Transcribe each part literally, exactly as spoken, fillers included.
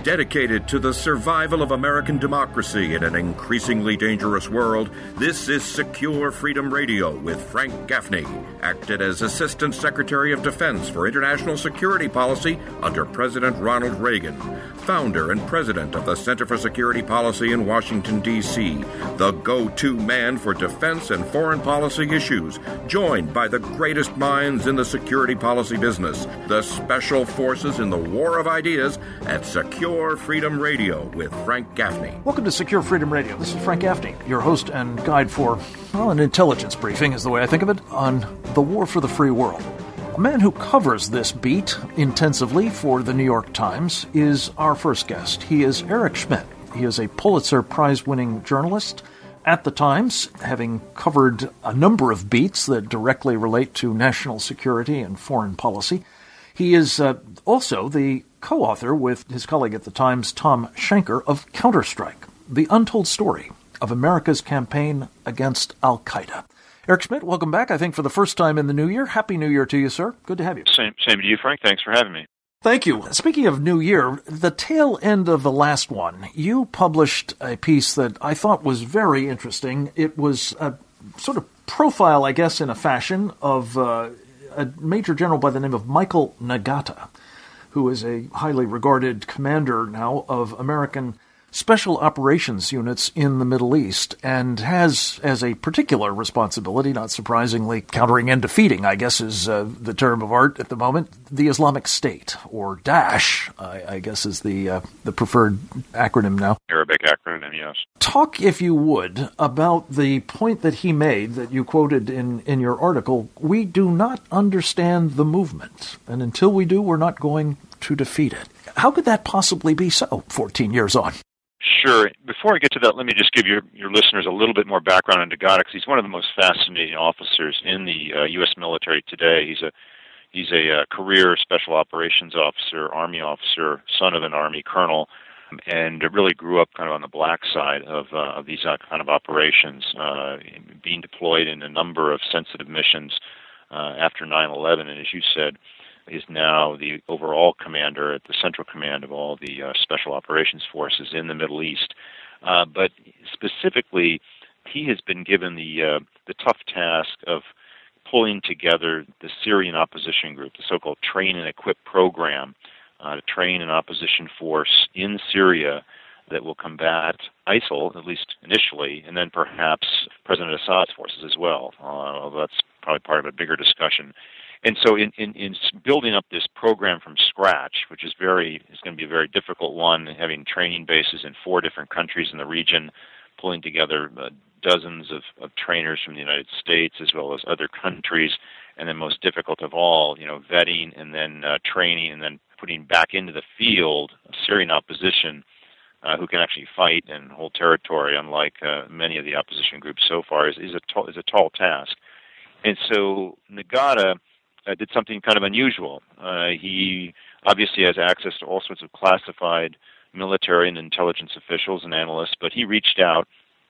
Dedicated to the survival of American democracy in an increasingly dangerous world, this is Secure Freedom Radio with Frank Gaffney, acted as Assistant Secretary of Defense for International Security Policy under President Ronald Reagan, founder and president of the Center for Security Policy in Washington, D C, the go-to man for defense and foreign policy issues, joined by the greatest minds in the security policy business, the special forces in the war of ideas at Secure Freedom Radio with Frank Gaffney. Welcome to Secure Freedom Radio. This is Frank Gaffney, your host and guide for, well, an intelligence briefing is the way I think of it, on the war for the free world. A man who covers this beat intensively for the New York Times is our first guest. He is Eric Schmidt. He is a Pulitzer Prize-winning journalist at the Times, having covered a number of beats that directly relate to national security and foreign policy. He is uh, also the co-author with his colleague at the Times, Tom Schenker, of Counterstrike, the untold story of America's campaign against al-Qaeda. Eric Schmidt, welcome back, I think, for the first time in the new year. Happy New Year to you, sir. Good to have you. Same, same to you, Frank. Thanks for having me. Thank you. Speaking of New Year, the tail end of the last one, you published a piece that I thought was very interesting. It was a sort of profile, I guess, in a fashion, of uh, a Major General by the name of Michael Nagata, who is a highly regarded commander now of American Special Operations units in the Middle East, and has as a particular responsibility, not surprisingly, countering and defeating, I guess is uh, the term of art at the moment, the Islamic State, or Daesh, I, I guess is the uh, the preferred acronym now. Arabic acronym, yes. Talk, if you would, about the point that he made that you quoted in, in your article. We do not understand the movement, and until we do, we're not going to defeat it. How could that possibly be so fourteen years on? Sure. Before I get to that, let me just give your, your listeners a little bit more background on Nagata, because he's one of the most fascinating officers in the uh, U S military today. He's a he's a uh, career special operations officer, Army officer, son of an Army colonel, and really grew up kind of on the black side of, uh, of these uh, kind of operations, uh, being deployed in a number of sensitive missions uh, after nine eleven, and as you said, is now the overall commander at the Central Command of all the uh, Special Operations Forces in the Middle East. Uh, but specifically, he has been given the uh, the tough task of pulling together the Syrian opposition group, the so-called Train and Equip program, uh, to train an opposition force in Syria that will combat ISIL, at least initially, and then perhaps President Assad's forces as well, uh, although that's probably part of a bigger discussion. And so in, in, in building up this program from scratch, which is very is going to be a very difficult one, having training bases in four different countries in the region, pulling together uh, dozens of, of trainers from the United States as well as other countries, and then most difficult of all, you know, vetting and then uh, training and then putting back into the field Syrian opposition uh, who can actually fight and hold territory, unlike uh, many of the opposition groups so far, is, is, a, tall, is a tall task. And so Nagata Uh, did something kind of unusual. Uh, he obviously has access to all sorts of classified military and intelligence officials and analysts, but he reached out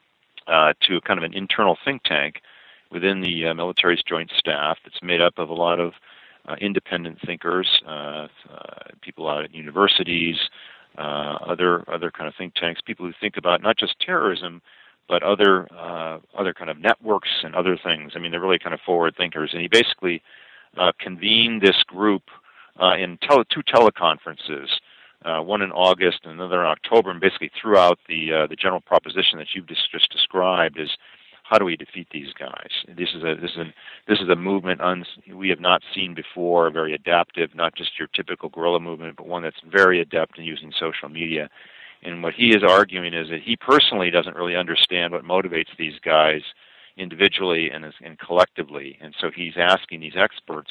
uh, to kind of an internal think tank within the uh, military's joint staff that's made up of a lot of uh, independent thinkers, uh, uh, people out at universities, uh, other other kind of think tanks, people who think about not just terrorism, but other uh, other kind of networks and other things. I mean, they're really kind of forward thinkers, and he basically Uh, convened this group uh, in tele- two teleconferences, uh, one in August and another in October, and basically threw out the uh, the general proposition that you've just, just described: is how do we defeat these guys? This is a this is a, this is a movement uns- we have not seen before, very adaptive, not just your typical guerrilla movement, but one that's very adept in using social media. And what he is arguing is that he personally doesn't really understand what motivates these guys individually and, and collectively. And so he's asking these experts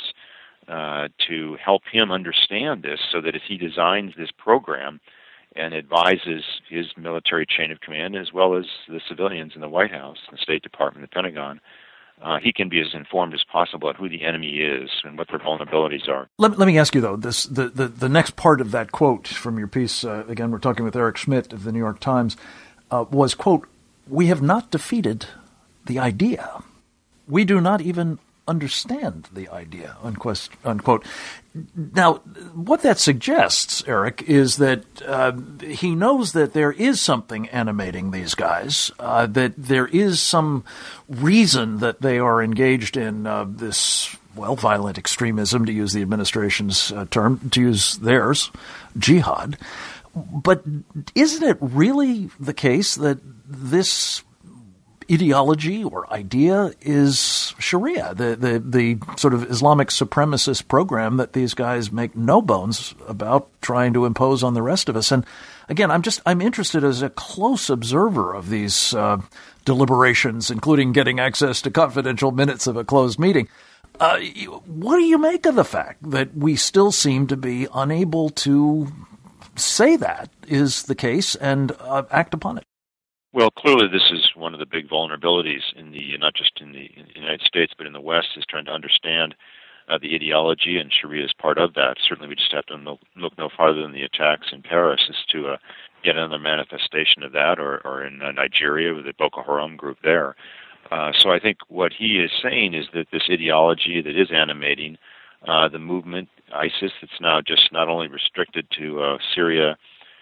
uh, to help him understand this so that as he designs this program and advises his military chain of command, as well as the civilians in the White House, the State Department, the Pentagon, uh, he can be as informed as possible about who the enemy is and what their vulnerabilities are. Let, let me ask you, though, this the, the, the next part of that quote from your piece, uh, again, we're talking with Eric Schmidt of the New York Times, uh, was, quote, "We have not defeated the idea. We do not even understand the idea, unquote. Now, what that suggests, Eric, is that uh, he knows that there is something animating these guys, uh, that there is some reason that they are engaged in uh, this, well, violent extremism, to use the administration's uh, term, to use theirs, jihad. But isn't it really the case that this ideology or idea is Sharia, the, the the sort of Islamic supremacist program that these guys make no bones about trying to impose on the rest of us? And again, I'm just I'm interested as a close observer of these uh, deliberations, including getting access to confidential minutes of a closed meeting. Uh, what do you make of the fact that we still seem to be unable to say that is the case and uh, act upon it? Well, clearly this is one of the big vulnerabilities in the, not just in the, in the United States, but in the West, is trying to understand uh, the ideology, and Sharia is part of that. Certainly we just have to look, look no farther than the attacks in Paris as to uh, yet another manifestation of that, or, or in uh, Nigeria with the Boko Haram group there. Uh, so I think what he is saying is that this ideology that is animating uh, the movement, ISIS, it's now just not only restricted to uh, Syria,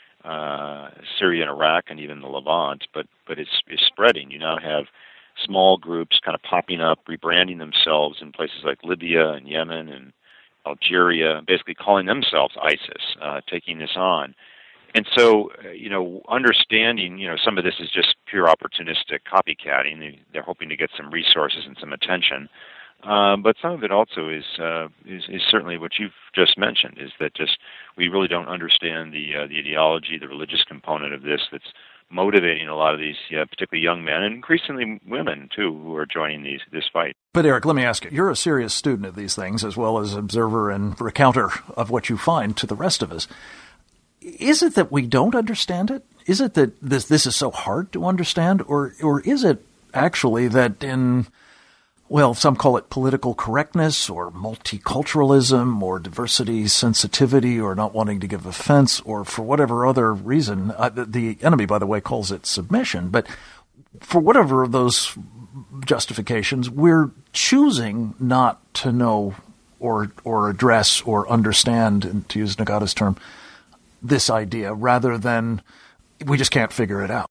Uh, Syria and Iraq and even the Levant, but but it's, it's spreading. You now have small groups kind of popping up, rebranding themselves in places like Libya and Yemen and Algeria, basically calling themselves ISIS, uh, taking this on. And so, uh, you know, understanding, you know, some of this is just pure opportunistic copycatting. They, they're hoping to get some resources and some attention. Um, but some of it also is, uh, is is certainly what you've just mentioned, is that just we really don't understand the uh, the ideology, the religious component of this that's motivating a lot of these, uh, particularly young men and increasingly women too, who are joining these this fight. But Eric, let me ask you: you're a serious student of these things, as well as observer and recounter of what you find to the rest of us. Is it that we don't understand it? Is it that this this is so hard to understand, or or is it actually that in well, some call it political correctness or multiculturalism or diversity sensitivity or not wanting to give offense or for whatever other reason. Uh, the, the enemy, by the way, calls it submission. But for whatever of those justifications, we're choosing not to know or or address or understand, and to use Nagata's term, this idea, rather than we just can't figure it out.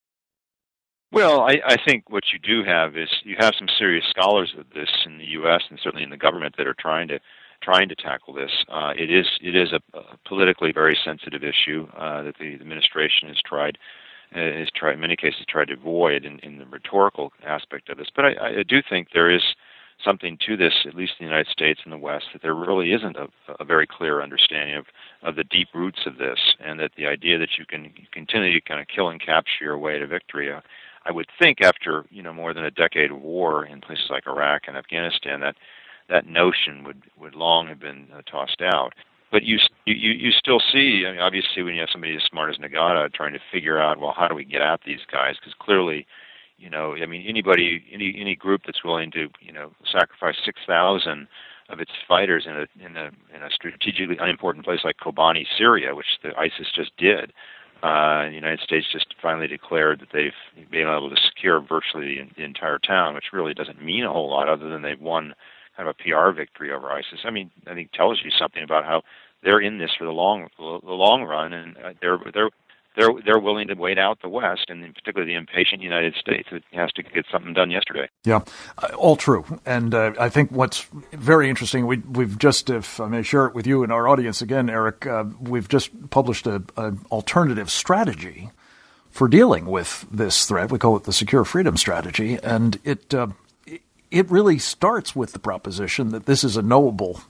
Well, I, I think what you do have is you have some serious scholars of this in the U S and certainly in the government that are trying to trying to tackle this. Uh, it is it is a, a politically very sensitive issue uh, that the administration has tried uh, has tried in many cases tried to avoid in, in the rhetorical aspect of this. But I, I do think there is something to this, at least in the United States and the West, that there really isn't a, a very clear understanding of, of the deep roots of this, and that the idea that you can continue to kind of kill and capture your way to victory. Uh, I would think after, you know, more than a decade of war in places like Iraq and Afghanistan, that that notion would, would long have been uh, tossed out. But you, you you still see, I mean, obviously, when you have somebody as smart as Nagata trying to figure out, well, how do we get at these guys? Because clearly, you know, I mean, anybody, any any group that's willing to, you know, sacrifice six thousand of its fighters in a in a in a strategically unimportant place like Kobani, Syria, which the ISIS just did. Uh, the United States just finally declared that they've been able to secure virtually the, the entire town, which really doesn't mean a whole lot other than they've won kind of a P R victory over ISIS. I mean, I think tells you something about how they're in this for the long the long run, and they're they're they're they're willing to wait out the West, and particularly the impatient United States that has to get something done yesterday. Yeah, uh, all true. And uh, I think what's very interesting, we, we've just, if I may share it with you and our audience again, Eric, uh, we've just published an alternative strategy for dealing with this threat. We call it the Secure Freedom Strategy, and it uh, it really starts with the proposition that this is a knowable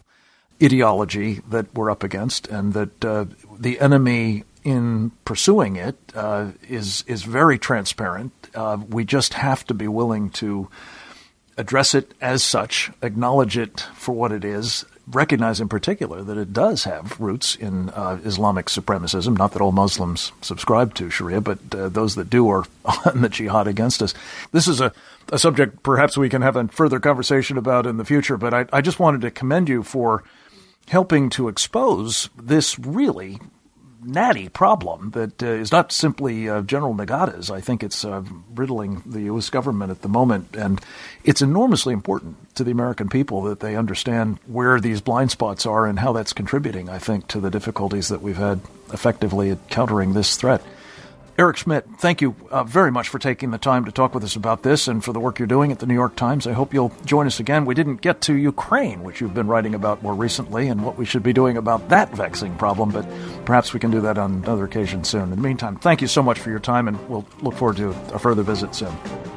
ideology that we're up against, and that uh, the enemy in pursuing it uh, is is very transparent. Uh, we just have to be willing to address it as such, acknowledge it for what it is, recognize in particular that it does have roots in uh, Islamic supremacism. Not that all Muslims subscribe to Sharia, but uh, those that do are on the jihad against us. This is a, a subject perhaps we can have a further conversation about in the future, but I, I just wanted to commend you for helping to expose this really natty problem that uh, is not simply uh, General Nagata's. I think it's uh, riddling the U S government at the moment, and it's enormously important to the American people that they understand where these blind spots are and how that's contributing, I think, to the difficulties that we've had effectively at countering this threat. Eric Schmidt, thank you uh, very much for taking the time to talk with us about this and for the work you're doing at the New York Times. I hope you'll join us again. We didn't get to Ukraine, which you've been writing about more recently, and what we should be doing about that vexing problem, but perhaps we can do that on another occasion soon. In the meantime, thank you so much for your time, and we'll look forward to a further visit soon.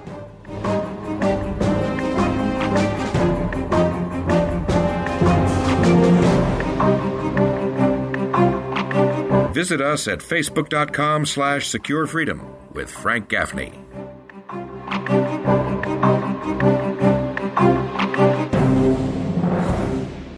Visit us at facebook.com slash secure freedom with Frank Gaffney.